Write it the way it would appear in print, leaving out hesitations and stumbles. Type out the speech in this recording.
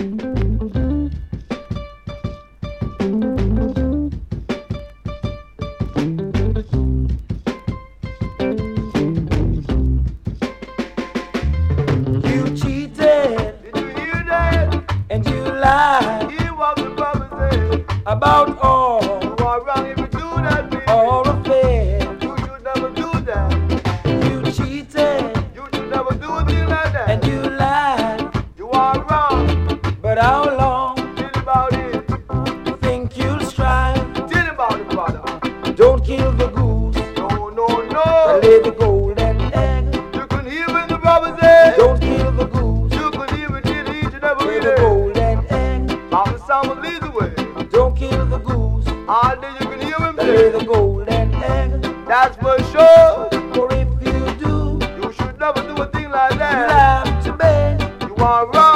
You cheated. Did you hear that? And you lied. Hear what the brother said. About all. You are wrong if you do that, baby. All affairs. You should never do that. You cheated. You should never do a thing like that. And you lied. You are wrong. But how long Tell about it. you think you'll strive? Tell about it, brother. Don't kill the goose. No, no, But no. lay the golden egg. You can hear when the brother said. Don't kill the goose. You can hear it till each and every Lay the day. golden egg. Mama Sam will lead the way. Don't kill the goose. All day you can hear him But lay the say. golden egg. That's for sure. For if you do, You should never do a thing like you'll that. have to beg. You are wrong.